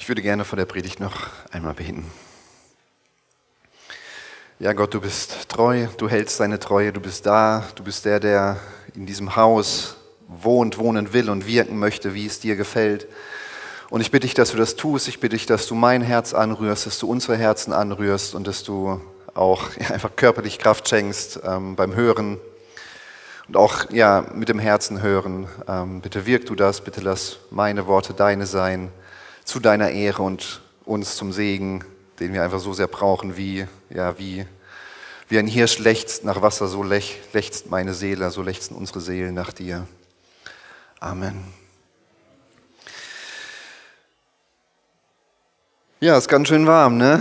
Ich würde gerne vor der Predigt noch einmal beten. Ja, Gott, du bist treu, du hältst deine Treue, du bist da, du bist der, der in diesem Haus wohnt, wohnen will und wirken möchte, wie es dir gefällt. Und ich bitte dich, dass du das tust. Ich bitte dich, dass du mein Herz anrührst, dass du unsere Herzen anrührst und dass du auch einfach körperlich Kraft schenkst beim Hören und auch mit dem Herzen hören. Bitte wirk du das, bitte lass meine Worte deine sein, zu deiner Ehre und uns zum Segen, den wir einfach so sehr brauchen, wie ein Hirsch lechzt nach Wasser, so lechzt meine Seele, so lechzen unsere Seelen nach dir. Amen. Ja, ist ganz schön warm, ne?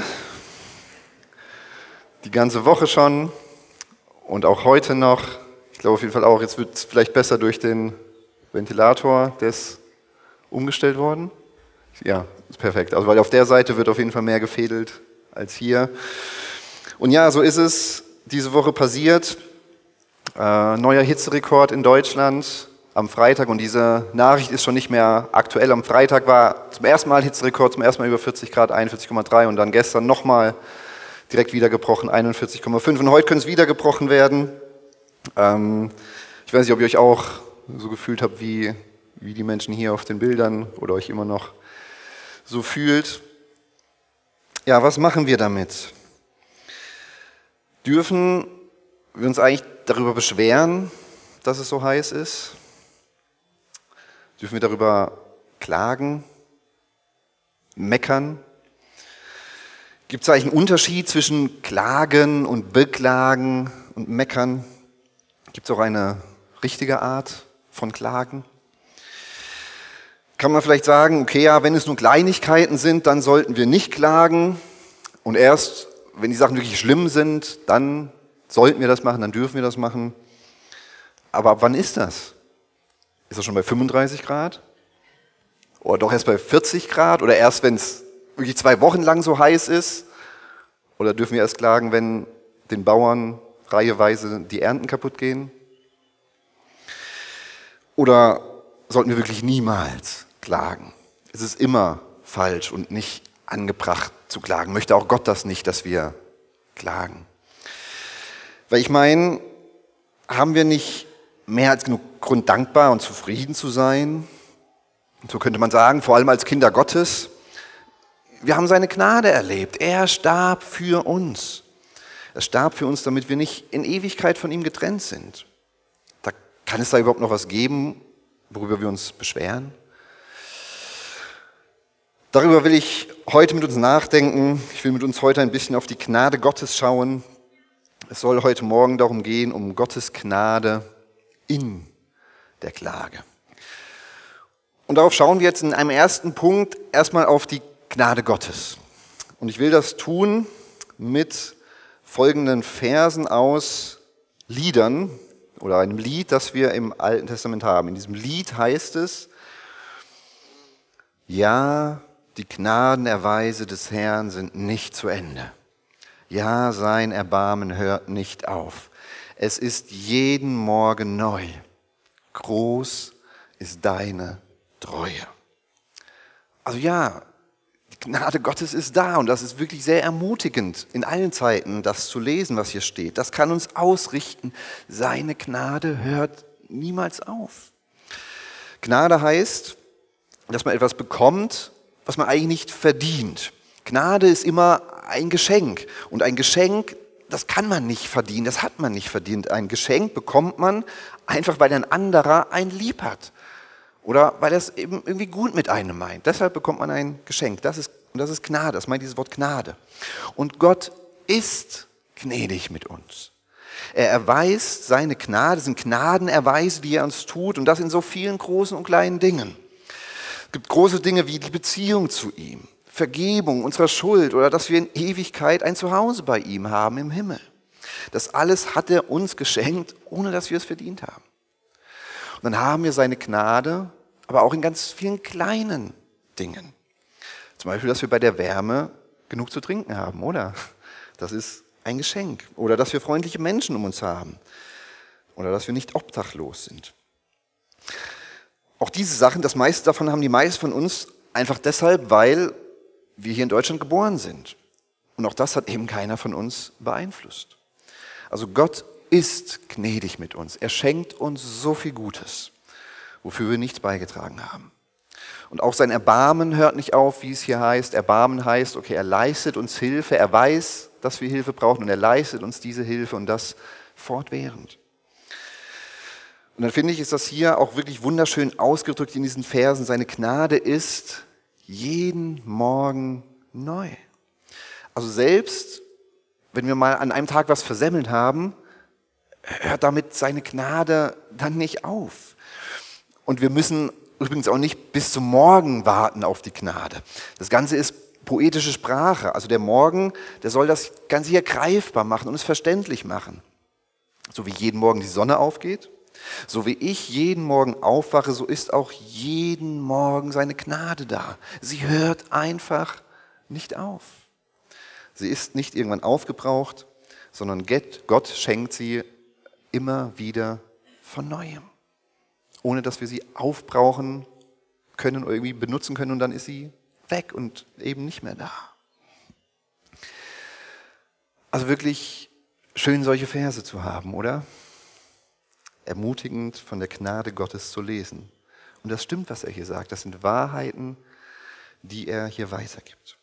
Die ganze Woche schon und auch heute noch. Ich glaube auf jeden Fall auch, jetzt wird es vielleicht besser durch den Ventilator, der ist umgestellt worden. Ja, ist perfekt. Also weil auf der Seite wird auf jeden Fall mehr gefädelt als hier. Und ja, so ist es diese Woche passiert. Neuer Hitzerekord in Deutschland am Freitag. Und diese Nachricht ist schon nicht mehr aktuell. Am Freitag war zum ersten Mal Hitzerekord, zum ersten Mal über 40 Grad, 41,3. Und dann gestern nochmal direkt wieder gebrochen, 41,5. Und heute können es wieder gebrochen werden. Ich weiß nicht, ob ihr euch auch so gefühlt habt, wie die Menschen hier auf den Bildern oder euch immer noch so fühlt. Ja, was machen wir damit? Dürfen wir uns eigentlich darüber beschweren, dass es so heiß ist? Dürfen wir darüber klagen, meckern? Gibt es eigentlich einen Unterschied zwischen Klagen und Beklagen und Meckern? Gibt es auch eine richtige Art von Klagen? Kann man vielleicht sagen, okay, ja, wenn es nur Kleinigkeiten sind, dann sollten wir nicht klagen. Und erst, wenn die Sachen wirklich schlimm sind, dann sollten wir das machen, dann dürfen wir das machen. Aber ab wann ist das? Ist das schon bei 35 Grad? Oder doch erst bei 40 Grad? Oder erst, wenn es wirklich 2 Wochen lang so heiß ist? Oder dürfen wir erst klagen, wenn den Bauern reiheweise die Ernten kaputt gehen? Oder sollten wir wirklich niemals klagen? Es ist immer falsch und nicht angebracht zu klagen. Möchte auch Gott das nicht, dass wir klagen. Weil ich meine, haben wir nicht mehr als genug Grund, dankbar und zufrieden zu sein? Und so könnte man sagen, vor allem als Kinder Gottes. Wir haben seine Gnade erlebt. Er starb für uns. Er starb für uns, damit wir nicht in Ewigkeit von ihm getrennt sind. Kann es da überhaupt noch was geben, worüber wir uns beschweren? Darüber will ich heute mit uns nachdenken. Ich will mit uns heute ein bisschen auf die Gnade Gottes schauen. Es soll heute Morgen darum gehen, um Gottes Gnade in der Klage. Und darauf schauen wir jetzt in einem ersten Punkt erstmal auf die Gnade Gottes. Und ich will das tun mit folgenden Versen aus Liedern oder einem Lied, das wir im Alten Testament haben. In diesem Lied heißt es: Ja, die Gnadenerweise des Herrn sind nicht zu Ende. Ja, sein Erbarmen hört nicht auf. Es ist jeden Morgen neu. Groß ist deine Treue. Also ja, die Gnade Gottes ist da und das ist wirklich sehr ermutigend, in allen Zeiten das zu lesen, was hier steht. Das kann uns ausrichten. Seine Gnade hört niemals auf. Gnade heißt, dass man etwas bekommt, was man eigentlich nicht verdient. Gnade ist immer ein Geschenk. Und ein Geschenk, das kann man nicht verdienen, das hat man nicht verdient. Ein Geschenk bekommt man einfach, weil ein anderer einen lieb hat. Oder weil er es eben irgendwie gut mit einem meint. Deshalb bekommt man ein Geschenk. Das ist Gnade, das meint dieses Wort Gnade. Und Gott ist gnädig mit uns. Er erweist seine Gnade, das sind Gnadenerweise, die er uns tut, und das in so vielen großen und kleinen Dingen. Es gibt große Dinge wie die Beziehung zu ihm, Vergebung unserer Schuld oder dass wir in Ewigkeit ein Zuhause bei ihm haben im Himmel. Das alles hat er uns geschenkt, ohne dass wir es verdient haben. Und dann haben wir seine Gnade, aber auch in ganz vielen kleinen Dingen. Zum Beispiel, dass wir bei der Wärme genug zu trinken haben, oder? Das ist ein Geschenk. Oder dass wir freundliche Menschen um uns haben. Oder dass wir nicht obdachlos sind. Auch diese Sachen, das meiste davon haben die meisten von uns einfach deshalb, weil wir hier in Deutschland geboren sind. Und auch das hat eben keiner von uns beeinflusst. Also Gott ist gnädig mit uns. Er schenkt uns so viel Gutes, wofür wir nichts beigetragen haben. Und auch sein Erbarmen hört nicht auf, wie es hier heißt. Erbarmen heißt, okay, er leistet uns Hilfe, er weiß, dass wir Hilfe brauchen und er leistet uns diese Hilfe und das fortwährend. Und dann finde ich, ist das hier auch wirklich wunderschön ausgedrückt in diesen Versen. Seine Gnade ist jeden Morgen neu. Also selbst, wenn wir mal an einem Tag was versemmelt haben, hört damit seine Gnade dann nicht auf. Und wir müssen übrigens auch nicht bis zum Morgen warten auf die Gnade. Das Ganze ist poetische Sprache. Also der Morgen, der soll das Ganze hier greifbar machen und es verständlich machen. So wie jeden Morgen die Sonne aufgeht, so wie ich jeden Morgen aufwache, so ist auch jeden Morgen seine Gnade da. Sie hört einfach nicht auf. Sie ist nicht irgendwann aufgebraucht, sondern Gott schenkt sie immer wieder von Neuem. Ohne dass wir sie aufbrauchen können oder irgendwie benutzen können und dann ist sie weg und eben nicht mehr da. Also wirklich schön, solche Verse zu haben, oder? Ermutigend von der Gnade Gottes zu lesen. Und das stimmt, was er hier sagt. Das sind Wahrheiten, die er hier weitergibt.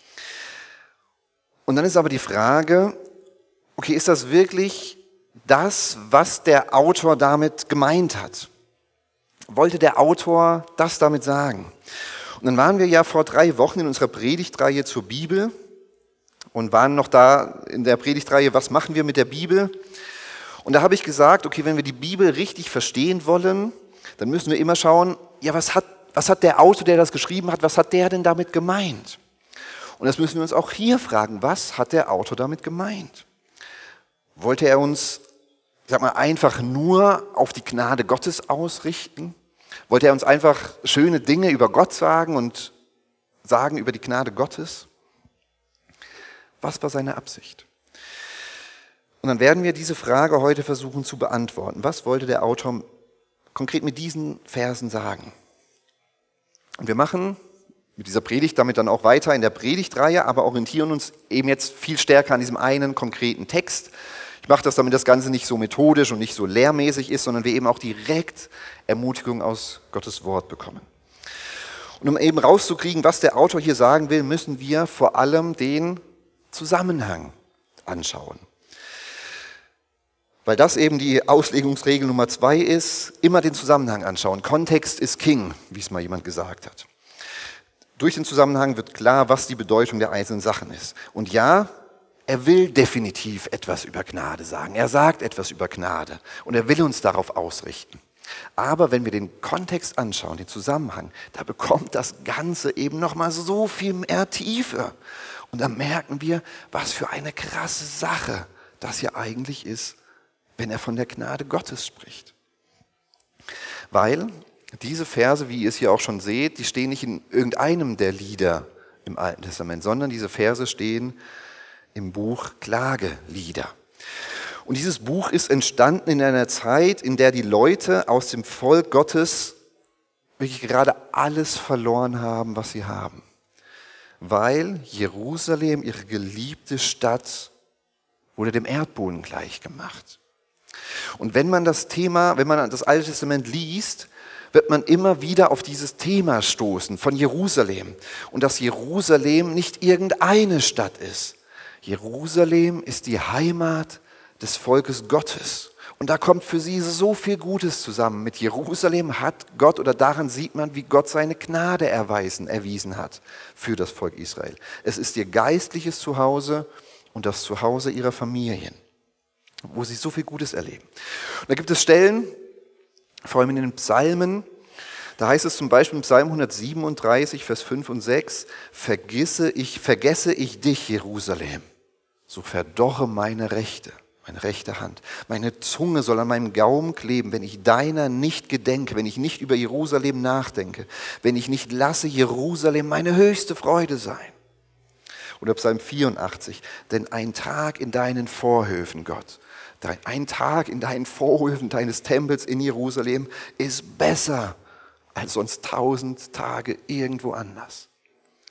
Und dann ist aber die Frage, okay, ist das wirklich das, was der Autor damit gemeint hat? Wollte der Autor das damit sagen? Und dann waren wir ja vor 3 Wochen in unserer Predigtreihe zur Bibel und waren noch da in der Predigtreihe, was machen wir mit der Bibel? Und da habe ich gesagt, okay, wenn wir die Bibel richtig verstehen wollen, dann müssen wir immer schauen, ja, was hat der Autor, der das geschrieben hat, was hat der denn damit gemeint? Und das müssen wir uns auch hier fragen, was hat der Autor damit gemeint? Wollte er uns, ich sag mal, einfach nur auf die Gnade Gottes ausrichten? Wollte er uns einfach schöne Dinge über Gott sagen und sagen über die Gnade Gottes? Was war seine Absicht? Und dann werden wir diese Frage heute versuchen zu beantworten. Was wollte der Autor konkret mit diesen Versen sagen? Und wir machen mit dieser Predigt damit dann auch weiter in der Predigtreihe, aber orientieren uns eben jetzt viel stärker an diesem einen konkreten Text. Ich mache das, damit das Ganze nicht so methodisch und nicht so lehrmäßig ist, sondern wir eben auch direkt Ermutigung aus Gottes Wort bekommen. Und um eben rauszukriegen, was der Autor hier sagen will, müssen wir vor allem den Zusammenhang anschauen. Weil das eben die Auslegungsregel Nummer 2 ist, immer den Zusammenhang anschauen. Kontext ist King, wie es mal jemand gesagt hat. Durch den Zusammenhang wird klar, was die Bedeutung der einzelnen Sachen ist. Und ja, er will definitiv etwas über Gnade sagen. Er sagt etwas über Gnade und er will uns darauf ausrichten. Aber wenn wir den Kontext anschauen, den Zusammenhang, da bekommt das Ganze eben nochmal so viel mehr Tiefe. Und dann merken wir, was für eine krasse Sache das hier eigentlich ist, wenn er von der Gnade Gottes spricht. Weil diese Verse, wie ihr es hier auch schon seht, die stehen nicht in irgendeinem der Lieder im Alten Testament, sondern diese Verse stehen im Buch Klagelieder. Und dieses Buch ist entstanden in einer Zeit, in der die Leute aus dem Volk Gottes wirklich gerade alles verloren haben, was sie haben. Weil Jerusalem, ihre geliebte Stadt, wurde dem Erdboden gleichgemacht. Und wenn man das Alte Testament liest, wird man immer wieder auf dieses Thema stoßen von Jerusalem. Und dass Jerusalem nicht irgendeine Stadt ist. Jerusalem ist die Heimat des Volkes Gottes. Und da kommt für sie so viel Gutes zusammen. Mit Jerusalem hat Gott, oder daran sieht man, wie Gott seine Gnade erwiesen hat für das Volk Israel. Es ist ihr geistliches Zuhause und das Zuhause ihrer Familien, wo sie so viel Gutes erleben. Und da gibt es Stellen, vor allem in den Psalmen, da heißt es zum Beispiel im Psalm 137, Vers 5 und 6, vergesse ich dich, Jerusalem, so verdorre meine rechte Hand. Meine Zunge soll an meinem Gaumen kleben, wenn ich deiner nicht gedenke, wenn ich nicht über Jerusalem nachdenke, wenn ich nicht lasse Jerusalem meine höchste Freude sein. Oder Psalm 84, denn ein Tag in deinen Vorhöfen, Gott, ein Tag in deinen Vorhöfen deines Tempels in Jerusalem ist besser als sonst 1000 Tage irgendwo anders.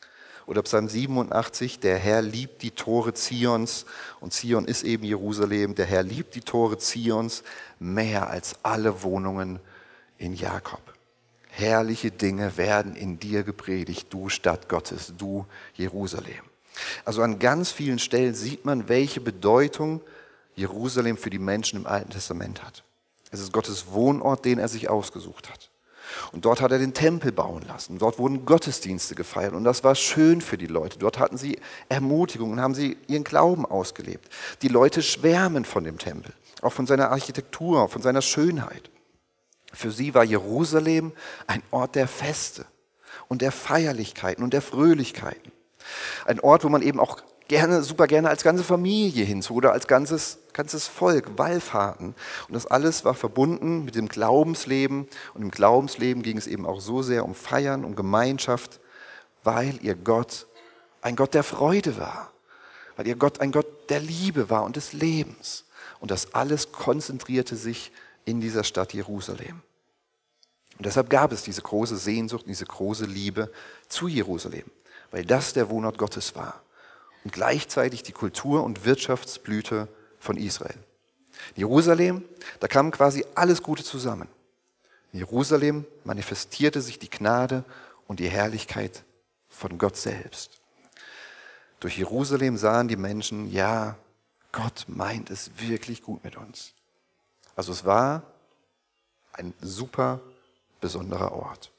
Oder Psalm 87, der Herr liebt die Tore Zions, und Zion ist eben Jerusalem, der Herr liebt die Tore Zions mehr als alle Wohnungen in Jakob. Herrliche Dinge werden in dir gepredigt, du Stadt Gottes, du Jerusalem. Also an ganz vielen Stellen sieht man, welche Bedeutung Jerusalem für die Menschen im Alten Testament hat. Es ist Gottes Wohnort, den er sich ausgesucht hat. Und dort hat er den Tempel bauen lassen. Dort wurden Gottesdienste gefeiert und das war schön für die Leute. Dort hatten sie Ermutigung und haben sie ihren Glauben ausgelebt. Die Leute schwärmen von dem Tempel, auch von seiner Architektur, von seiner Schönheit. Für sie war Jerusalem ein Ort der Feste und der Feierlichkeiten und der Fröhlichkeiten. Ein Ort, wo man eben auch super gerne als ganze Familie hinzog oder als ganzes Volk, Wallfahrten. Und das alles war verbunden mit dem Glaubensleben. Und im Glaubensleben ging es eben auch so sehr um Feiern, um Gemeinschaft, weil ihr Gott ein Gott der Freude war. Weil ihr Gott ein Gott der Liebe war und des Lebens. Und das alles konzentrierte sich in dieser Stadt Jerusalem. Und deshalb gab es diese große Sehnsucht, diese große Liebe zu Jerusalem, weil das der Wohnort Gottes war und gleichzeitig die Kultur- und Wirtschaftsblüte von Israel. In Jerusalem, da kam quasi alles Gute zusammen. In Jerusalem manifestierte sich die Gnade und die Herrlichkeit von Gott selbst. Durch Jerusalem sahen die Menschen, ja, Gott meint es wirklich gut mit uns. Also es war ein super besonderer Ort.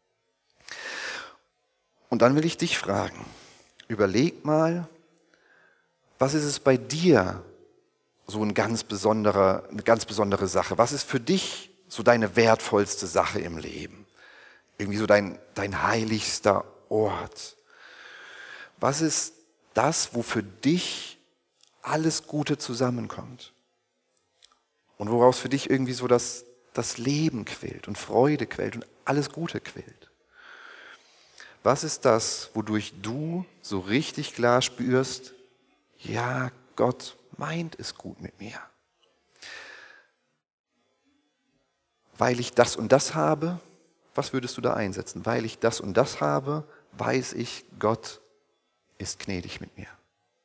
Und dann will ich dich fragen, überleg mal, was ist es bei dir so eine ganz besondere Sache? Was ist für dich so deine wertvollste Sache im Leben? Irgendwie so dein heiligster Ort. Was ist das, wo für dich alles Gute zusammenkommt? Und woraus für dich irgendwie so das Leben quillt und Freude quillt und alles Gute quillt. Was ist das, wodurch du so richtig klar spürst, ja, Gott meint es gut mit mir. Weil ich das und das habe, was würdest du da einsetzen? Weil ich das und das habe, weiß ich, Gott ist gnädig mit mir.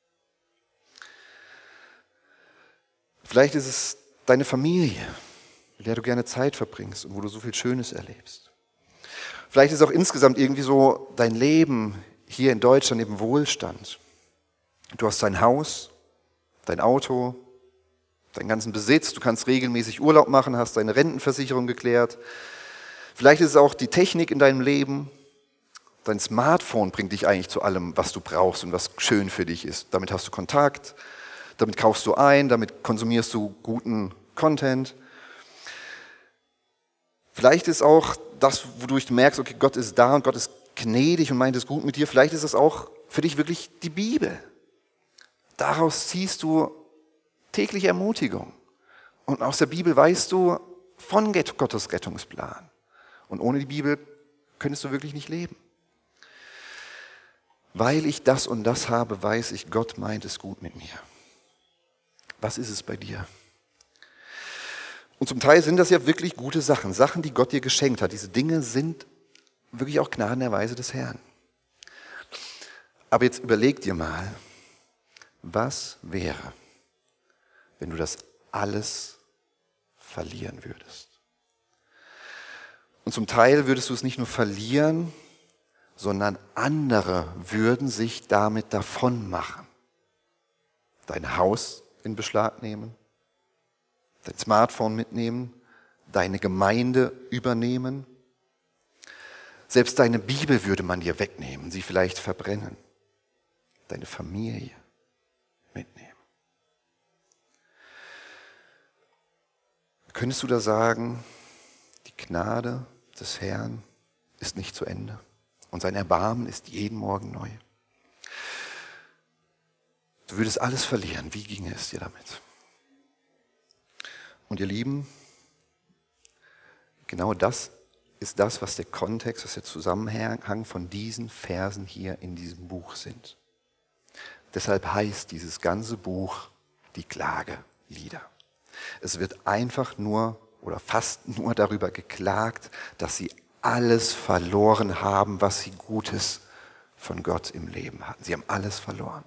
Vielleicht ist es deine Familie, mit der du gerne Zeit verbringst und wo du so viel Schönes erlebst. Vielleicht ist es auch insgesamt irgendwie so dein Leben hier in Deutschland im Wohlstand. Du hast dein Haus, dein Auto, deinen ganzen Besitz, du kannst regelmäßig Urlaub machen, hast deine Rentenversicherung geklärt. Vielleicht ist es auch die Technik in deinem Leben. Dein Smartphone bringt dich eigentlich zu allem, was du brauchst und was schön für dich ist. Damit hast du Kontakt, damit kaufst du ein, damit konsumierst du guten Content. Vielleicht ist auch das, wodurch du merkst, okay, Gott ist da und Gott ist gnädig und meint es gut mit dir. Vielleicht ist es auch für dich wirklich die Bibel. Daraus ziehst du tägliche Ermutigung. Und aus der Bibel weißt du von Gottes Rettungsplan. Und ohne die Bibel könntest du wirklich nicht leben. Weil ich das und das habe, weiß ich, Gott meint es gut mit mir. Was ist es bei dir? Und zum Teil sind das ja wirklich gute Sachen, Sachen, die Gott dir geschenkt hat. Diese Dinge sind wirklich auch Gnadenerweise des Herrn. Aber jetzt überleg dir mal, was wäre, wenn du das alles verlieren würdest? Und zum Teil würdest du es nicht nur verlieren, sondern andere würden sich damit davon machen. Dein Haus in Beschlag nehmen, dein Smartphone mitnehmen, deine Gemeinde übernehmen. Selbst deine Bibel würde man dir wegnehmen, sie vielleicht verbrennen. Deine Familie mitnehmen. Könntest du da sagen, die Gnade des Herrn ist nicht zu Ende und sein Erbarmen ist jeden Morgen neu? Du würdest alles verlieren. Wie ginge es dir damit? Und ihr Lieben, genau das ist das, was der Kontext, was der Zusammenhang von diesen Versen hier in diesem Buch sind. Deshalb heißt dieses ganze Buch die Klagelieder. Es wird einfach nur oder fast nur darüber geklagt, dass sie alles verloren haben, was sie Gutes von Gott im Leben hatten. Sie haben alles verloren.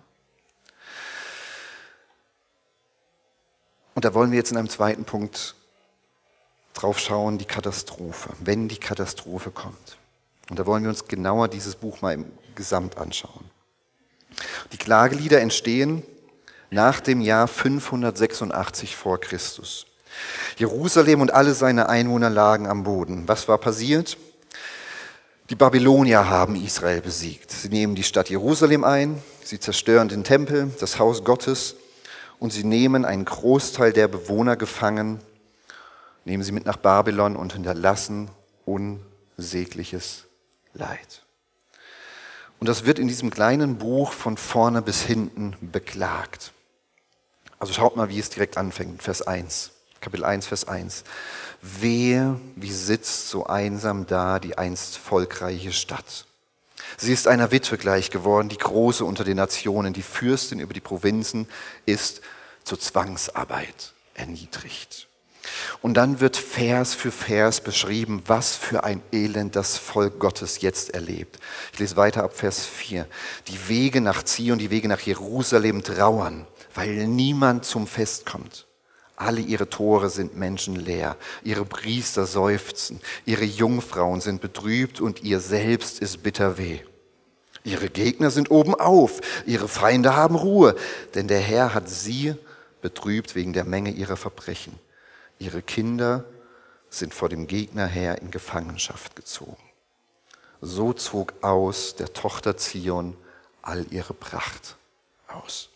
Und da wollen wir jetzt in einem zweiten Punkt drauf schauen, die Katastrophe, wenn die Katastrophe kommt. Und da wollen wir uns genauer dieses Buch mal im Gesamt anschauen. Die Klagelieder entstehen nach dem Jahr 586 vor Christus. Jerusalem und alle seine Einwohner lagen am Boden. Was war passiert? Die Babylonier haben Israel besiegt. Sie nehmen die Stadt Jerusalem ein, sie zerstören den Tempel, das Haus Gottes und sie nehmen einen Großteil der Bewohner gefangen, nehmen sie mit nach Babylon und hinterlassen unsägliches Leid. Und das wird in diesem kleinen Buch von vorne bis hinten beklagt. Also schaut mal, wie es direkt anfängt, Vers 1, Kapitel 1, Vers 1. Wehe, wie sitzt so einsam da die einst volkreiche Stadt. Sie ist einer Witwe gleich geworden, die Große unter den Nationen, die Fürstin über die Provinzen, ist zur Zwangsarbeit erniedrigt. Und dann wird Vers für Vers beschrieben, was für ein Elend das Volk Gottes jetzt erlebt. Ich lese weiter ab Vers 4. Die Wege nach Zion, die Wege nach Jerusalem trauern, weil niemand zum Fest kommt. Alle ihre Tore sind menschenleer, ihre Priester seufzen, ihre Jungfrauen sind betrübt und ihr selbst ist bitter weh. Ihre Gegner sind obenauf, ihre Feinde haben Ruhe, denn der Herr hat sie betrübt wegen der Menge ihrer Verbrechen. Ihre Kinder sind vor dem Gegner her in Gefangenschaft gezogen. So zog aus der Tochter Zion all ihre Pracht aus.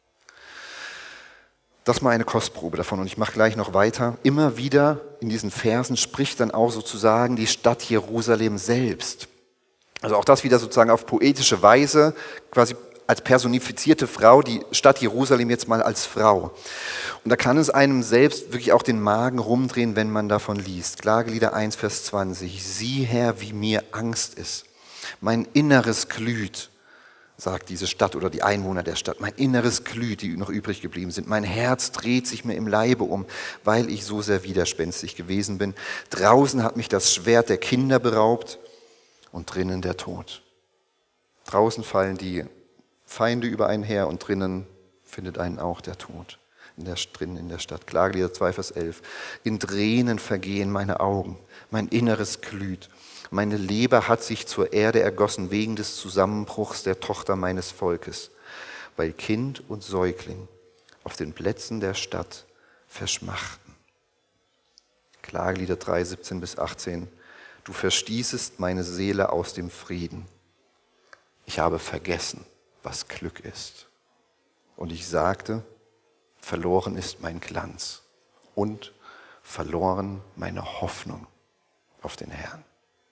Das mal eine Kostprobe davon und ich mache gleich noch weiter. Immer wieder in diesen Versen spricht dann auch sozusagen die Stadt Jerusalem selbst. Also auch das wieder sozusagen auf poetische Weise, quasi als personifizierte Frau, die Stadt Jerusalem jetzt mal als Frau. Und da kann es einem selbst wirklich auch den Magen rumdrehen, wenn man davon liest. Klagelieder 1, Vers 20. Sieh her, wie mir Angst ist. Mein Inneres glüht, sagt diese Stadt oder die Einwohner der Stadt. Mein Inneres glüht, die noch übrig geblieben sind. Mein Herz dreht sich mir im Leibe um, weil ich so sehr widerspenstig gewesen bin. Draußen hat mich das Schwert der Kinder beraubt und drinnen der Tod. Draußen fallen die Feinde über einen her und drinnen findet einen auch der Tod. Drinnen in der Stadt. Klagelieder 2, Vers 11. In Tränen vergehen meine Augen, mein Inneres glüht. Meine Leber hat sich zur Erde ergossen wegen des Zusammenbruchs der Tochter meines Volkes, weil Kind und Säugling auf den Plätzen der Stadt verschmachten. Klagelieder 3, 17 bis 18. Du verstießest meine Seele aus dem Frieden. Ich habe vergessen, was Glück ist. Und ich sagte, verloren ist mein Glanz und verloren meine Hoffnung auf den Herrn.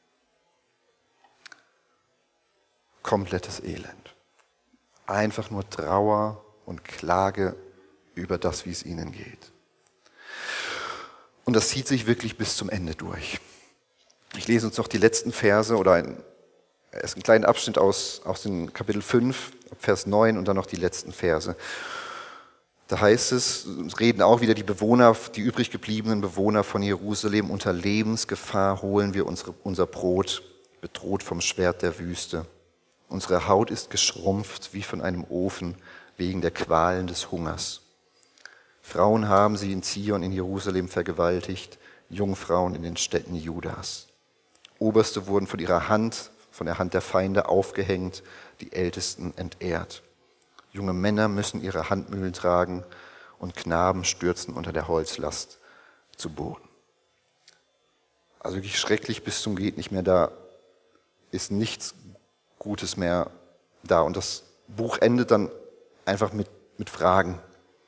Komplettes Elend. Einfach nur Trauer und Klage über das, wie es ihnen geht. Und das zieht sich wirklich bis zum Ende durch. Ich lese uns noch die letzten Verse oder erst einen kleinen Abschnitt aus dem Kapitel 5, Vers 9 und dann noch die letzten Verse. Da heißt es reden auch wieder die Bewohner, die übrig gebliebenen Bewohner von Jerusalem, unter Lebensgefahr holen wir unser Brot, bedroht vom Schwert der Wüste. Unsere Haut ist geschrumpft wie von einem Ofen wegen der Qualen des Hungers. Frauen haben sie in Zion, in Jerusalem vergewaltigt, Jungfrauen in den Städten Judas. Oberste wurden von der Hand der Feinde aufgehängt, die Ältesten entehrt. Junge Männer müssen ihre Handmühlen tragen und Knaben stürzen unter der Holzlast zu Boden. Also wirklich schrecklich bis zum geht nicht mehr, da ist nichts Gutes mehr da. Und das Buch endet dann einfach mit Fragen.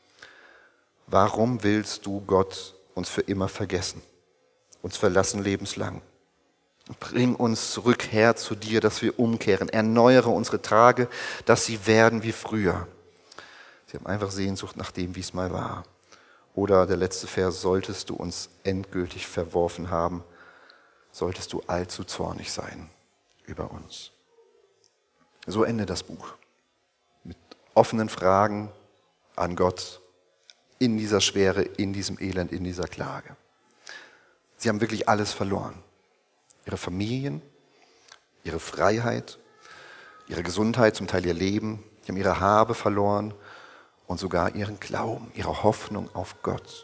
Warum willst du, Gott, uns für immer vergessen, uns verlassen lebenslang? Bring uns zurück, Herr, zu dir, dass wir umkehren. Erneuere unsere Tage, dass sie werden wie früher. Sie haben einfach Sehnsucht nach dem, wie es mal war. Oder der letzte Vers, solltest du uns endgültig verworfen haben, solltest du allzu zornig sein über uns. So endet das Buch. Mit offenen Fragen an Gott in dieser Schwere, in diesem Elend, in dieser Klage. Sie haben wirklich alles verloren. Ihre Familien, ihre Freiheit, ihre Gesundheit, zum Teil ihr Leben, sie haben ihre Habe verloren und sogar ihren Glauben, ihre Hoffnung auf Gott.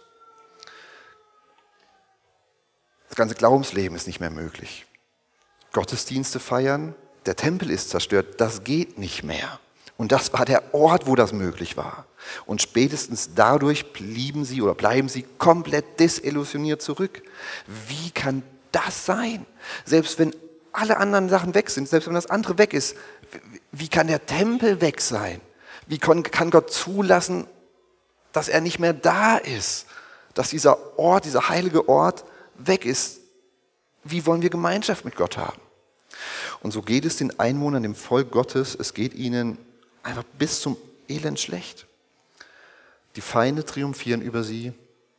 Das ganze Glaubensleben ist nicht mehr möglich. Gottesdienste feiern, der Tempel ist zerstört, das geht nicht mehr. Und das war der Ort, wo das möglich war. Und spätestens dadurch bleiben sie komplett desillusioniert zurück. Wie kann das sein? Selbst wenn alle anderen Sachen weg sind, selbst wenn das andere weg ist, wie kann der Tempel weg sein? Wie kann Gott zulassen, dass er nicht mehr da ist? Dass dieser Ort, dieser heilige Ort weg ist? Wie wollen wir Gemeinschaft mit Gott haben? Und so geht es den Einwohnern, dem Volk Gottes, es geht ihnen einfach bis zum Elend schlecht. Die Feinde triumphieren über sie.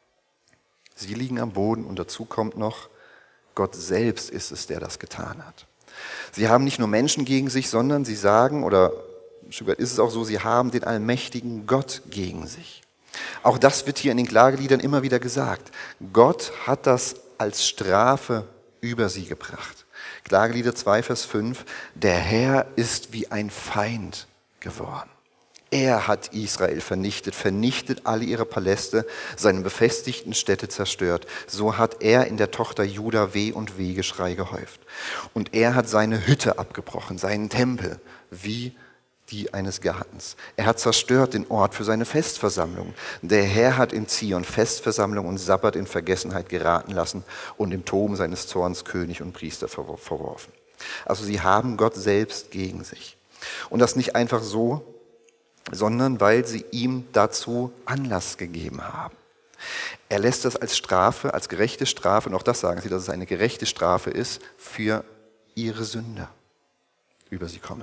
Sie liegen am Boden und dazu kommt noch, Gott selbst ist es, der das getan hat. Sie haben nicht nur Menschen gegen sich, sondern sie sagen, oder ein Stück weit ist es auch so, sie haben den allmächtigen Gott gegen sich. Auch das wird hier in den Klageliedern immer wieder gesagt. Gott hat das als Strafe über sie gebracht. Klagelieder 2, Vers 5, der Herr ist wie ein Feind geworden. Er hat Israel vernichtet alle ihre Paläste, seine befestigten Städte zerstört. So hat er in der Tochter Juda Weh und Wehgeschrei gehäuft. Und er hat seine Hütte abgebrochen, seinen Tempel, wie die eines Gartens. Er hat zerstört den Ort für seine Festversammlung. Der Herr hat in Zion Festversammlung und Sabbat in Vergessenheit geraten lassen und im Toben seines Zorns König und Priester verworfen. Also sie haben Gott selbst gegen sich. Und das nicht einfach so, sondern weil sie ihm dazu Anlass gegeben haben. Er lässt das als Strafe, als gerechte Strafe, und auch das sagen sie, dass es eine gerechte Strafe ist, für ihre Sünde über sie kommen.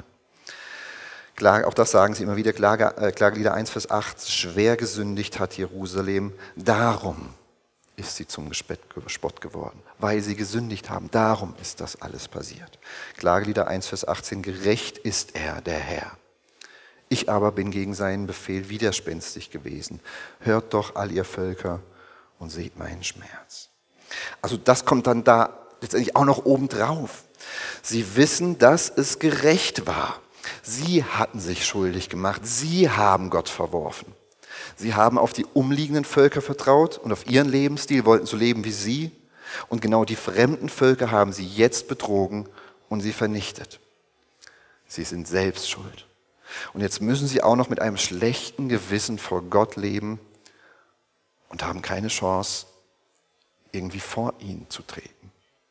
Auch das sagen sie immer wieder, Klagelieder 1, Vers 8, schwer gesündigt hat Jerusalem, darum ist sie zum Spott geworden, weil sie gesündigt haben, darum ist das alles passiert. Klagelieder 1, Vers 18, gerecht ist er, der Herr. Ich aber bin gegen seinen Befehl widerspenstig gewesen. Hört doch all ihr Völker und seht meinen Schmerz. Also das kommt dann da letztendlich auch noch obendrauf. Sie wissen, dass es gerecht war. Sie hatten sich schuldig gemacht. Sie haben Gott verworfen. Sie haben auf die umliegenden Völker vertraut und auf ihren Lebensstil, wollten so leben wie sie. Und genau die fremden Völker haben sie jetzt betrogen und sie vernichtet. Sie sind selbst schuld. Und jetzt müssen sie auch noch mit einem schlechten Gewissen vor Gott leben und haben keine Chance, irgendwie vor ihn zu treten.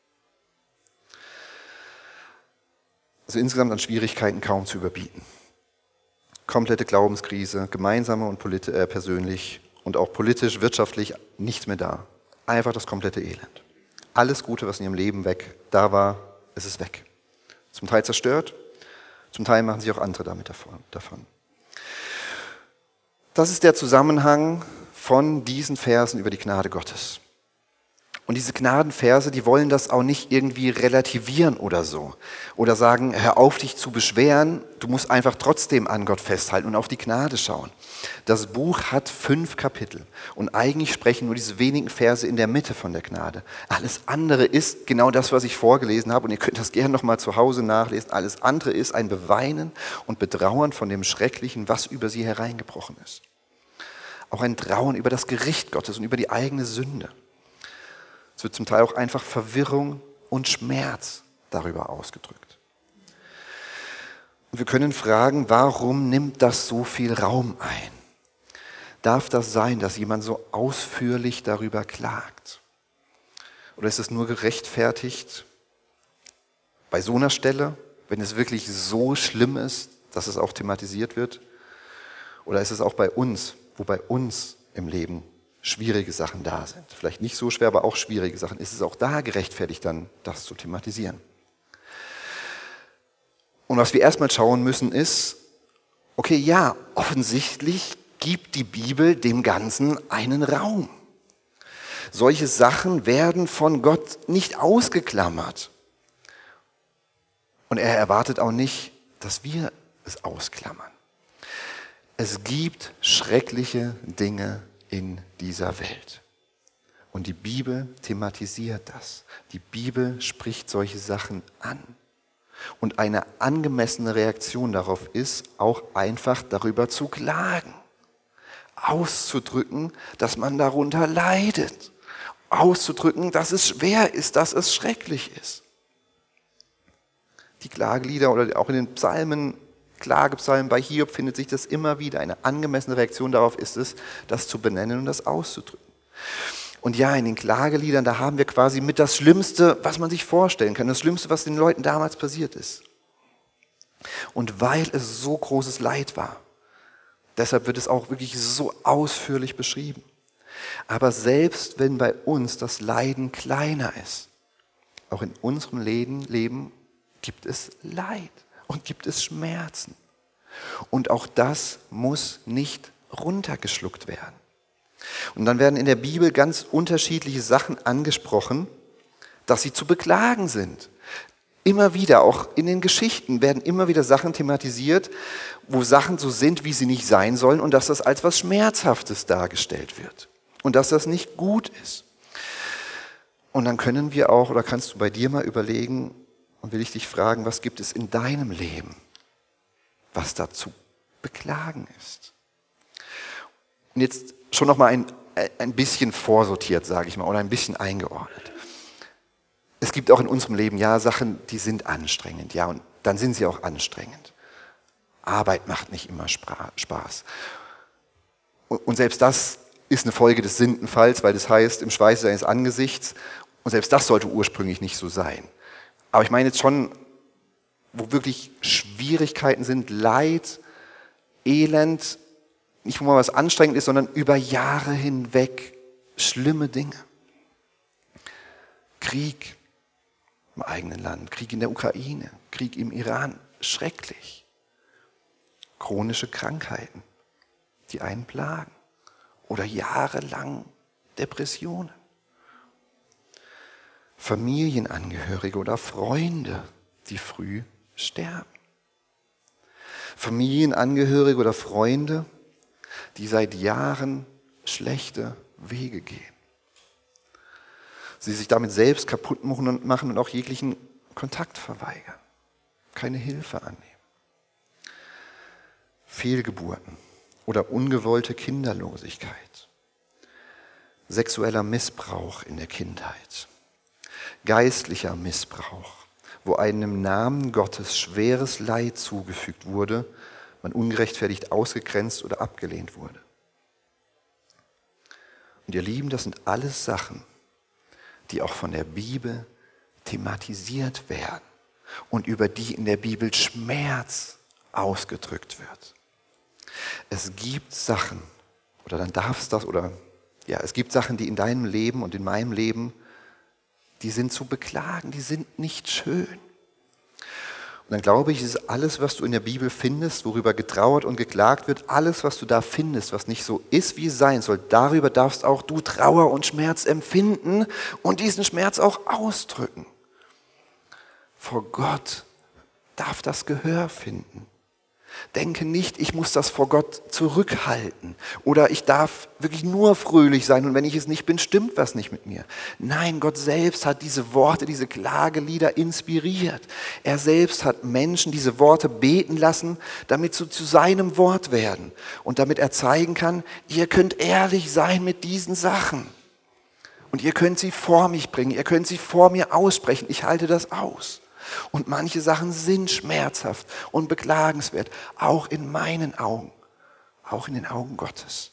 Also insgesamt an Schwierigkeiten kaum zu überbieten. Komplette Glaubenskrise, gemeinsame und persönlich und auch politisch, wirtschaftlich nichts mehr da. Einfach das komplette Elend. Alles Gute, was in ihrem Leben da war, ist es weg. Zum Teil zerstört, zum Teil machen sich auch andere damit davon. Das ist der Zusammenhang von diesen Versen über die Gnade Gottes. Und diese Gnadenverse, die wollen das auch nicht irgendwie relativieren oder so. Oder sagen, hör auf, dich zu beschweren, du musst einfach trotzdem an Gott festhalten und auf die Gnade schauen. Das Buch hat 5 Kapitel und eigentlich sprechen nur diese wenigen Verse in der Mitte von der Gnade. Alles andere ist genau das, was ich vorgelesen habe und ihr könnt das gerne nochmal zu Hause nachlesen. Alles andere ist ein Beweinen und Betrauern von dem Schrecklichen, was über sie hereingebrochen ist. Auch ein Trauern über das Gericht Gottes und über die eigene Sünde. Es wird zum Teil auch einfach Verwirrung und Schmerz darüber ausgedrückt. Und wir können fragen, warum nimmt das so viel Raum ein? Darf das sein, dass jemand so ausführlich darüber klagt? Oder ist es nur gerechtfertigt bei so einer Stelle, wenn es wirklich so schlimm ist, dass es auch thematisiert wird? Oder ist es auch bei uns, wo bei uns im Leben schwierige Sachen da sind. Vielleicht nicht so schwer, aber auch schwierige Sachen. Ist es auch da gerechtfertigt, dann das zu thematisieren? Und was wir erstmal schauen müssen ist, okay, ja, offensichtlich gibt die Bibel dem Ganzen einen Raum. Solche Sachen werden von Gott nicht ausgeklammert. Und er erwartet auch nicht, dass wir es ausklammern. Es gibt schreckliche Dinge in dieser Welt. Und die Bibel thematisiert das. Die Bibel spricht solche Sachen an. Und eine angemessene Reaktion darauf ist, auch einfach darüber zu klagen, auszudrücken, dass man darunter leidet, auszudrücken, dass es schwer ist, dass es schrecklich ist. Die Klagelieder oder auch in den Psalmen, Klagepsalmen bei Hiob findet sich das immer wieder. Eine angemessene Reaktion darauf ist es, das zu benennen und das auszudrücken. Und ja, in den Klageliedern, da haben wir quasi mit das Schlimmste, was man sich vorstellen kann, das Schlimmste, was den Leuten damals passiert ist. Und weil es so großes Leid war, deshalb wird es auch wirklich so ausführlich beschrieben. Aber selbst wenn bei uns das Leiden kleiner ist, auch in unserem Leben gibt es Leid und gibt es Schmerzen. Und auch das muss nicht runtergeschluckt werden. Und dann werden in der Bibel ganz unterschiedliche Sachen angesprochen, dass sie zu beklagen sind. Immer wieder, auch in den Geschichten, werden immer wieder Sachen thematisiert, wo Sachen so sind, wie sie nicht sein sollen und dass das als was Schmerzhaftes dargestellt wird und dass das nicht gut ist. Und dann können wir auch, oder kannst du bei dir mal überlegen, und will ich dich fragen, was gibt es in deinem Leben, was da zu beklagen ist? Und jetzt schon nochmal ein bisschen vorsortiert, sage ich mal, oder ein bisschen eingeordnet. Es gibt auch in unserem Leben ja Sachen, die sind anstrengend, ja, und dann sind sie auch anstrengend. Arbeit macht nicht immer Spaß. Und selbst das ist eine Folge des Sündenfalls, weil das heißt, im Schweiße seines Angesichts, und selbst das sollte ursprünglich nicht so sein. Aber ich meine jetzt schon, wo wirklich Schwierigkeiten sind, Leid, Elend, nicht wo mal was anstrengend ist, sondern über Jahre hinweg schlimme Dinge. Krieg im eigenen Land, Krieg in der Ukraine, Krieg im Iran, schrecklich. Chronische Krankheiten, die einen plagen. Oder jahrelang Depressionen. Familienangehörige oder Freunde, die früh sterben. Familienangehörige oder Freunde, die seit Jahren schlechte Wege gehen. Sie sich damit selbst kaputt machen und auch jeglichen Kontakt verweigern, keine Hilfe annehmen. Fehlgeburten oder ungewollte Kinderlosigkeit, sexueller Missbrauch in der Kindheit, geistlicher Missbrauch, wo einem im Namen Gottes schweres Leid zugefügt wurde, man ungerechtfertigt ausgegrenzt oder abgelehnt wurde. Und ihr Lieben, das sind alles Sachen, die auch von der Bibel thematisiert werden und über die in der Bibel Schmerz ausgedrückt wird. Es gibt Sachen, oder dann darf es das, oder ja, es gibt Sachen, die in deinem Leben und in meinem Leben, die sind zu beklagen, die sind nicht schön. Und dann glaube ich, ist alles, was du in der Bibel findest, worüber getrauert und geklagt wird, alles, was du da findest, was nicht so ist, wie es sein soll, darüber darfst auch du Trauer und Schmerz empfinden und diesen Schmerz auch ausdrücken. Vor Gott darf das Gehör finden. Denke nicht, ich muss das vor Gott zurückhalten oder ich darf wirklich nur fröhlich sein und wenn ich es nicht bin, stimmt was nicht mit mir. Nein, Gott selbst hat diese Worte, diese Klagelieder inspiriert. Er selbst hat Menschen diese Worte beten lassen, damit sie zu seinem Wort werden und damit er zeigen kann, ihr könnt ehrlich sein mit diesen Sachen und ihr könnt sie vor mich bringen, ihr könnt sie vor mir aussprechen, ich halte das aus. Und manche Sachen sind schmerzhaft und beklagenswert, auch in meinen Augen, auch in den Augen Gottes.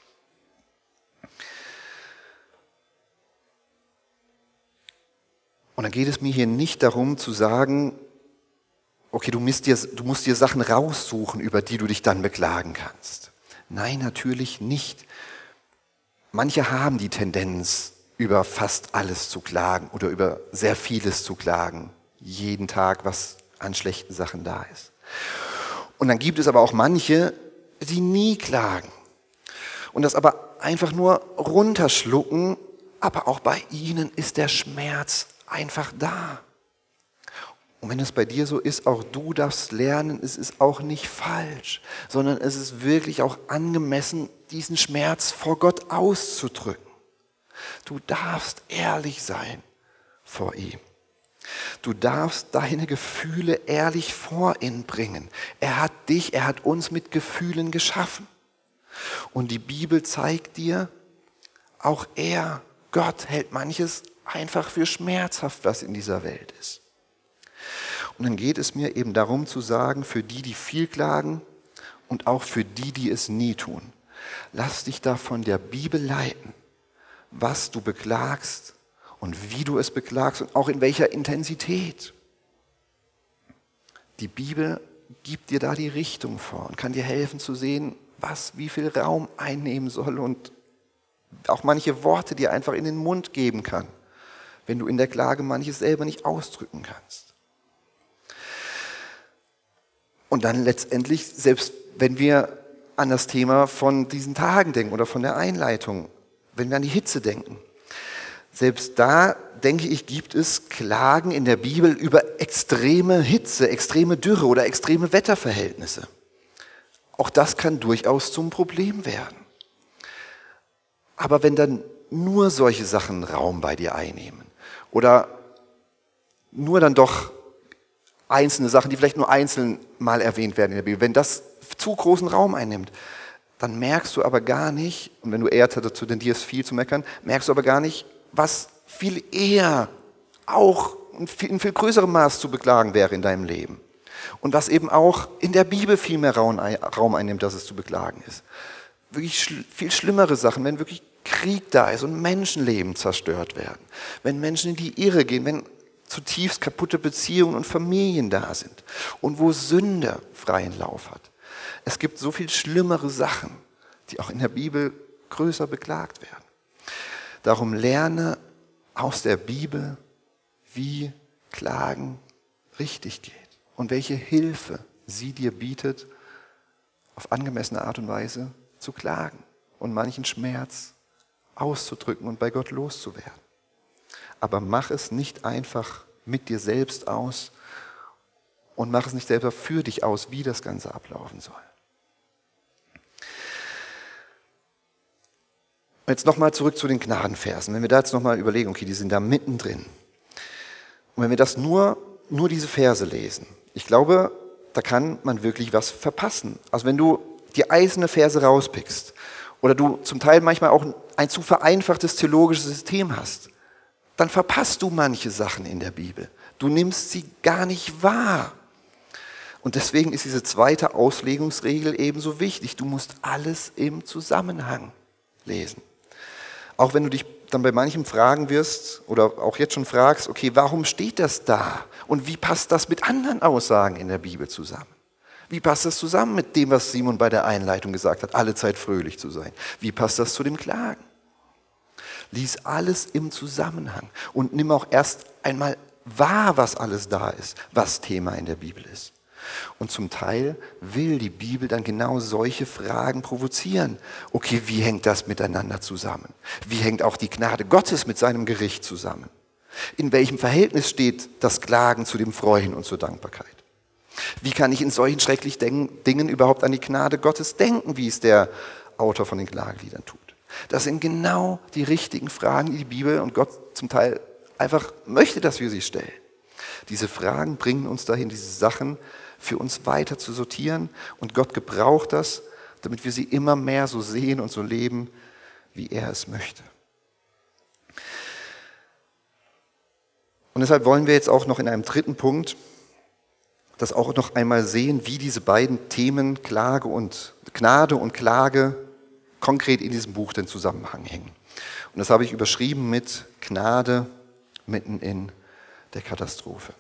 Und dann geht es mir hier nicht darum zu sagen, okay, du musst dir Sachen raussuchen, über die du dich dann beklagen kannst. Nein, natürlich nicht. Manche haben die Tendenz, über fast alles zu klagen oder über sehr vieles zu klagen. Jeden Tag, was an schlechten Sachen da ist. Und dann gibt es aber auch manche, die nie klagen und das aber einfach nur runterschlucken, aber auch bei ihnen ist der Schmerz einfach da. Und wenn es bei dir so ist, auch du darfst lernen, es ist auch nicht falsch, sondern es ist wirklich auch angemessen, diesen Schmerz vor Gott auszudrücken. Du darfst ehrlich sein vor ihm. Du darfst deine Gefühle ehrlich vor ihn bringen. Er hat uns mit Gefühlen geschaffen. Und die Bibel zeigt dir, auch Gott hält manches einfach für schmerzhaft, was in dieser Welt ist. Und dann geht es mir eben darum zu sagen, für die, die viel klagen und auch für die, die es nie tun. Lass dich da von der Bibel leiten, was du beklagst und wie du es beklagst und auch in welcher Intensität. Die Bibel gibt dir da die Richtung vor und kann dir helfen zu sehen, was wie viel Raum einnehmen soll und auch manche Worte dir einfach in den Mund geben kann, wenn du in der Klage manches selber nicht ausdrücken kannst. Und dann letztendlich, selbst wenn wir an das Thema von diesen Tagen denken oder von der Einleitung, wenn wir an die Hitze denken, selbst da, denke ich, gibt es Klagen in der Bibel über extreme Hitze, extreme Dürre oder extreme Wetterverhältnisse. Auch das kann durchaus zum Problem werden. Aber wenn dann nur solche Sachen Raum bei dir einnehmen oder nur dann doch einzelne Sachen, die vielleicht nur einzeln mal erwähnt werden in der Bibel, wenn das zu großen Raum einnimmt, dann merkst du aber gar nicht, und wenn du eher dazu tendierst, viel zu meckern, merkst du aber gar nicht, was viel eher auch in viel größerem Maß zu beklagen wäre in deinem Leben. Und was eben auch in der Bibel viel mehr Raum einnimmt, dass es zu beklagen ist. Wirklich viel schlimmere Sachen, wenn wirklich Krieg da ist und Menschenleben zerstört werden. Wenn Menschen in die Irre gehen, wenn zutiefst kaputte Beziehungen und Familien da sind und wo Sünde freien Lauf hat. Es gibt so viel schlimmere Sachen, die auch in der Bibel größer beklagt werden. Darum lerne aus der Bibel, wie Klagen richtig geht und welche Hilfe sie dir bietet, auf angemessene Art und Weise zu klagen und manchen Schmerz auszudrücken und bei Gott loszuwerden. Aber mach es nicht einfach mit dir selbst aus und mach es nicht selber für dich aus, wie das Ganze ablaufen soll. Jetzt nochmal zurück zu den Gnadenversen. Wenn wir da jetzt nochmal überlegen, okay, die sind da mittendrin. Und wenn wir das nur diese Verse lesen, ich glaube, da kann man wirklich was verpassen. Also wenn du die einzelnen Verse rauspickst oder du zum Teil manchmal auch ein zu vereinfachtes theologisches System hast, dann verpasst du manche Sachen in der Bibel. Du nimmst sie gar nicht wahr. Und deswegen ist diese zweite Auslegungsregel ebenso wichtig. Du musst alles im Zusammenhang lesen. Auch wenn du dich dann bei manchem fragen wirst oder auch jetzt schon fragst, okay, warum steht das da? Und wie passt das mit anderen Aussagen in der Bibel zusammen? Wie passt das zusammen mit dem, was Simon bei der Einleitung gesagt hat, alle Zeit fröhlich zu sein? Wie passt das zu dem Klagen? Lies alles im Zusammenhang und nimm auch erst einmal wahr, was alles da ist, was Thema in der Bibel ist. Und zum Teil will die Bibel dann genau solche Fragen provozieren. Okay, wie hängt das miteinander zusammen? Wie hängt auch die Gnade Gottes mit seinem Gericht zusammen? In welchem Verhältnis steht das Klagen zu dem Freuen und zur Dankbarkeit? Wie kann ich in solchen schrecklichen Dingen überhaupt an die Gnade Gottes denken, wie es der Autor von den Klageliedern tut? Das sind genau die richtigen Fragen, die die Bibel und Gott zum Teil einfach möchte, dass wir sie stellen. Diese Fragen bringen uns dahin, diese Sachen für uns weiter zu sortieren. Und Gott gebraucht das, damit wir sie immer mehr so sehen und so leben, wie er es möchte. Und deshalb wollen wir jetzt auch noch in einem dritten Punkt das auch noch einmal sehen, wie diese beiden Themen Gnade und Klage konkret in diesem Buch den Zusammenhang hängen. Und das habe ich überschrieben mit Gnade mitten in der Katastrophe.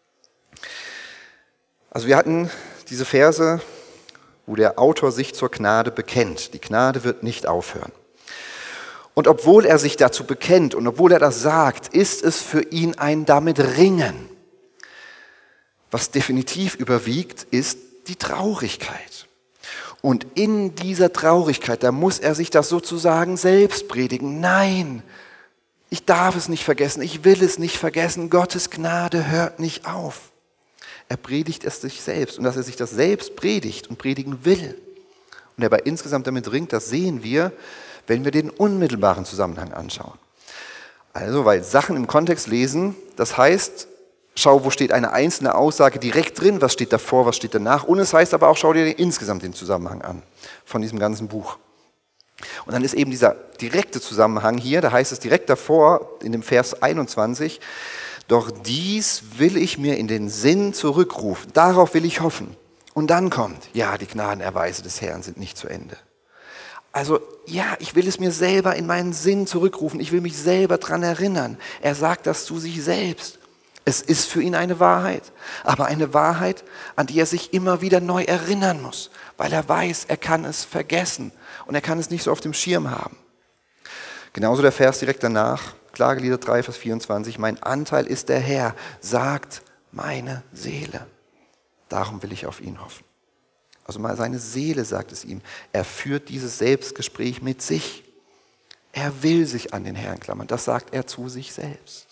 Also wir hatten diese Verse, wo der Autor sich zur Gnade bekennt. Die Gnade wird nicht aufhören. Und obwohl er sich dazu bekennt und obwohl er das sagt, ist es für ihn ein damit Ringen. Was definitiv überwiegt, ist die Traurigkeit. Und in dieser Traurigkeit, da muss er sich das sozusagen selbst predigen. Nein, ich darf es nicht vergessen, ich will es nicht vergessen. Gottes Gnade hört nicht auf. Er predigt es sich selbst. Und dass er sich das selbst predigt und predigen will und er aber insgesamt damit ringt, das sehen wir, wenn wir den unmittelbaren Zusammenhang anschauen. Also, weil Sachen im Kontext lesen, das heißt, schau, wo steht eine einzelne Aussage direkt drin, was steht davor, was steht danach. Und es heißt aber auch, schau dir insgesamt den Zusammenhang an von diesem ganzen Buch. Und dann ist eben dieser direkte Zusammenhang hier, da heißt es direkt davor, in dem Vers 21, doch dies will ich mir in den Sinn zurückrufen, darauf will ich hoffen. Und dann kommt, ja, die Gnadenerweise des Herrn sind nicht zu Ende. Also ja, ich will es mir selber in meinen Sinn zurückrufen, ich will mich selber daran erinnern. Er sagt das zu sich selbst. Es ist für ihn eine Wahrheit, aber eine Wahrheit, an die er sich immer wieder neu erinnern muss, weil er weiß, er kann es vergessen und er kann es nicht so auf dem Schirm haben. Genauso der Vers direkt danach, Klagelieder 3, Vers 24, mein Anteil ist der Herr, sagt meine Seele. Darum will ich auf ihn hoffen. Also mal seine Seele sagt es ihm. Er führt dieses Selbstgespräch mit sich. Er will sich an den Herrn klammern. Das sagt er zu sich selbst.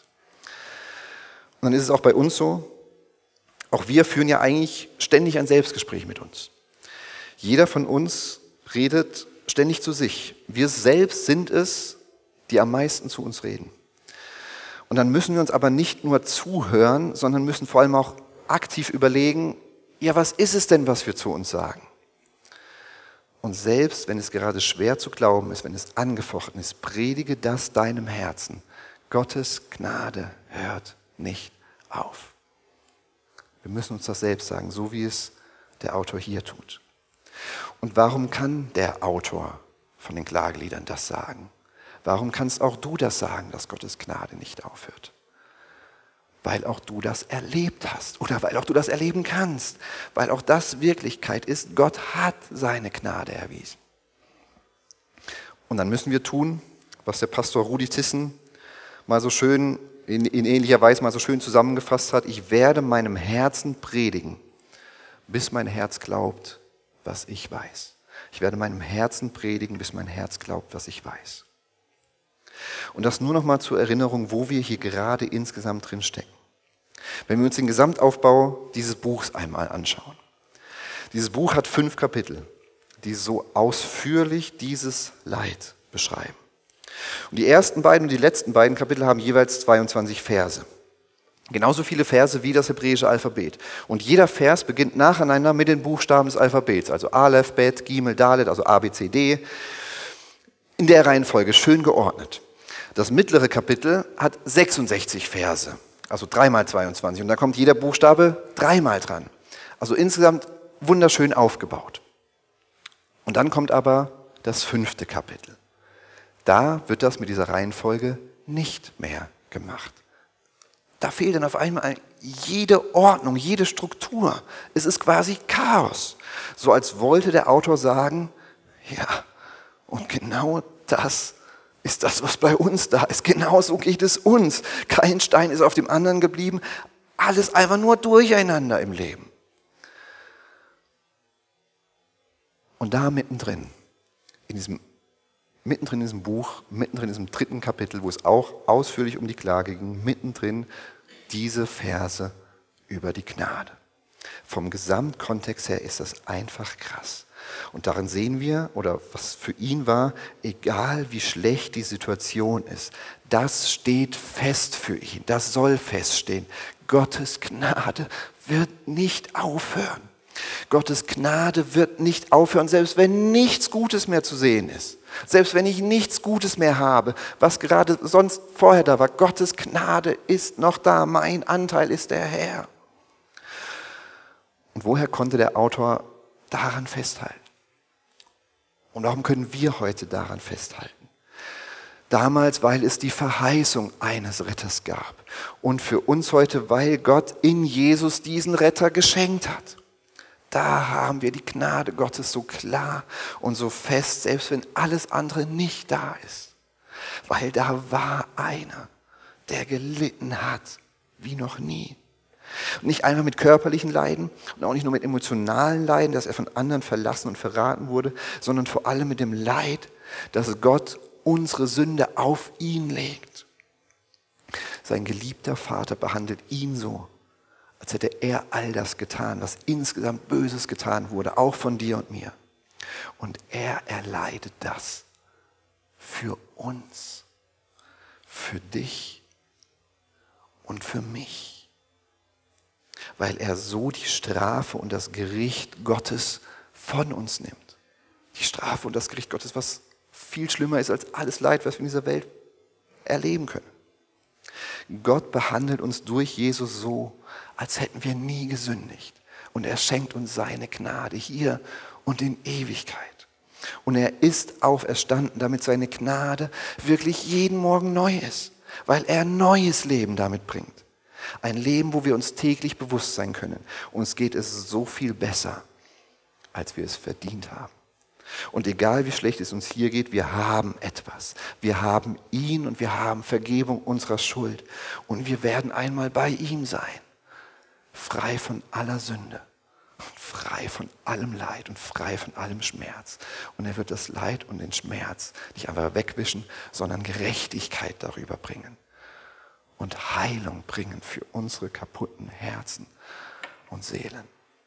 Und dann ist es auch bei uns so, auch wir führen ja eigentlich ständig ein Selbstgespräch mit uns. Jeder von uns redet ständig zu sich. Wir selbst sind es, die am meisten zu uns reden. Und dann müssen wir uns aber nicht nur zuhören, sondern müssen vor allem auch aktiv überlegen, ja, was ist es denn, was wir zu uns sagen? Und selbst wenn es gerade schwer zu glauben ist, wenn es angefochten ist, predige das deinem Herzen. Gottes Gnade hört nicht auf. Wir müssen uns das selbst sagen, so wie es der Autor hier tut. Und warum kann der Autor von den Klageliedern das sagen? Warum kannst auch du das sagen, dass Gottes Gnade nicht aufhört? Weil auch du das erlebt hast oder weil auch du das erleben kannst, weil auch das Wirklichkeit ist, Gott hat seine Gnade erwiesen. Und dann müssen wir tun, was der Pastor Rudi Thyssen mal so schön, in ähnlicher Weise mal so schön zusammengefasst hat, ich werde meinem Herzen predigen, bis mein Herz glaubt, was ich weiß. Ich werde meinem Herzen predigen, bis mein Herz glaubt, was ich weiß. Und das nur noch mal zur Erinnerung, wo wir hier gerade insgesamt drin stecken. Wenn wir uns den Gesamtaufbau dieses Buchs einmal anschauen. Dieses Buch hat 5 Kapitel, die so ausführlich dieses Leid beschreiben. Und die ersten beiden und die letzten beiden Kapitel haben jeweils 22 Verse. Genauso viele Verse wie das hebräische Alphabet. Und jeder Vers beginnt nacheinander mit den Buchstaben des Alphabets, also Aleph, Bet, Gimel, Dalet, also A, B, C, D. In der Reihenfolge schön geordnet. Das mittlere Kapitel hat 66 Verse, also 3 mal 22. Und da kommt jeder Buchstabe 3 mal dran. Also insgesamt wunderschön aufgebaut. Und dann kommt aber das 5. Kapitel. Da wird das mit dieser Reihenfolge nicht mehr gemacht. Da fehlt dann auf einmal jede Ordnung, jede Struktur. Es ist quasi Chaos. So als wollte der Autor sagen, ja, und genau das ist das, was bei uns da ist. Genau so geht es uns. Kein Stein ist auf dem anderen geblieben. Alles einfach nur durcheinander im Leben. Und da mittendrin in diesem Buch, mittendrin in diesem 3. Kapitel, wo es auch ausführlich um die Klage ging, mittendrin diese Verse über die Gnade. Vom Gesamtkontext her ist das einfach krass. Und darin sehen wir, oder was für ihn war, egal wie schlecht die Situation ist, das steht fest für ihn, das soll feststehen. Gottes Gnade wird nicht aufhören. Gottes Gnade wird nicht aufhören, selbst wenn nichts Gutes mehr zu sehen ist. Selbst wenn ich nichts Gutes mehr habe, was gerade sonst vorher da war. Gottes Gnade ist noch da, mein Anteil ist der Herr. Und woher konnte der Autor daran festhalten? Und warum können wir heute daran festhalten? Damals, weil es die Verheißung eines Retters gab. Und für uns heute, weil Gott in Jesus diesen Retter geschenkt hat. Da haben wir die Gnade Gottes so klar und so fest, selbst wenn alles andere nicht da ist. Weil da war einer, der gelitten hat wie noch nie. Und nicht einfach mit körperlichen Leiden und auch nicht nur mit emotionalen Leiden, dass er von anderen verlassen und verraten wurde, sondern vor allem mit dem Leid, dass Gott unsere Sünde auf ihn legt. Sein geliebter Vater behandelt ihn so, als hätte er all das getan, was insgesamt Böses getan wurde, auch von dir und mir. Und er erleidet das für uns, für dich und für mich. weil er so die Strafe und das Gericht Gottes von uns nimmt. Die Strafe und das Gericht Gottes, was viel schlimmer ist als alles Leid, was wir in dieser Welt erleben können. Gott behandelt uns durch Jesus so, als hätten wir nie gesündigt. Und er schenkt uns seine Gnade hier und in Ewigkeit. Und er ist auferstanden, damit seine Gnade wirklich jeden Morgen neu ist, weil er neues Leben damit bringt. Ein Leben, wo wir uns täglich bewusst sein können. Uns geht es so viel besser, als wir es verdient haben. Und egal wie schlecht es uns hier geht, wir haben etwas. Wir haben ihn und wir haben Vergebung unserer Schuld. Und wir werden einmal bei ihm sein. Frei von aller Sünde. Frei von allem Leid und frei von allem Schmerz. Und er wird das Leid und den Schmerz nicht einfach wegwischen, sondern Gerechtigkeit darüber bringen. Und Heilung bringen für unsere kaputten Herzen und Seelen.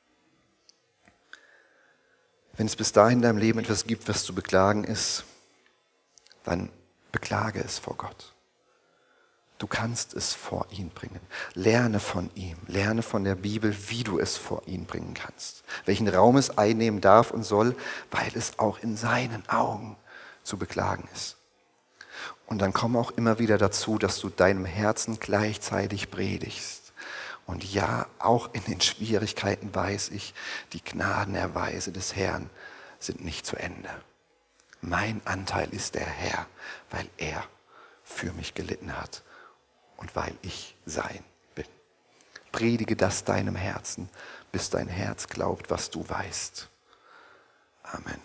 Wenn es bis dahin in deinem Leben etwas gibt, was zu beklagen ist, dann beklage es vor Gott. Du kannst es vor ihn bringen. Lerne von ihm, lerne von der Bibel, wie du es vor ihn bringen kannst. Welchen Raum es einnehmen darf und soll, weil es auch in seinen Augen zu beklagen ist. Und dann komm auch immer wieder dazu, dass du deinem Herzen gleichzeitig predigst. Und ja, auch in den Schwierigkeiten weiß ich, die Gnadenerweise des Herrn sind nicht zu Ende. Mein Anteil ist der Herr, weil er für mich gelitten hat und weil ich sein bin. Predige das deinem Herzen, bis dein Herz glaubt, was du weißt. Amen.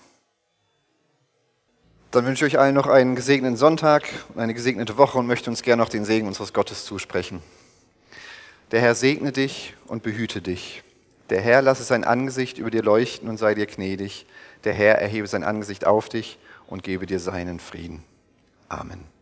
Dann wünsche ich euch allen noch einen gesegneten Sonntag und eine gesegnete Woche und möchte uns gerne noch den Segen unseres Gottes zusprechen. Der Herr segne dich und behüte dich. Der Herr lasse sein Angesicht über dir leuchten und sei dir gnädig. Der Herr erhebe sein Angesicht auf dich und gebe dir seinen Frieden. Amen.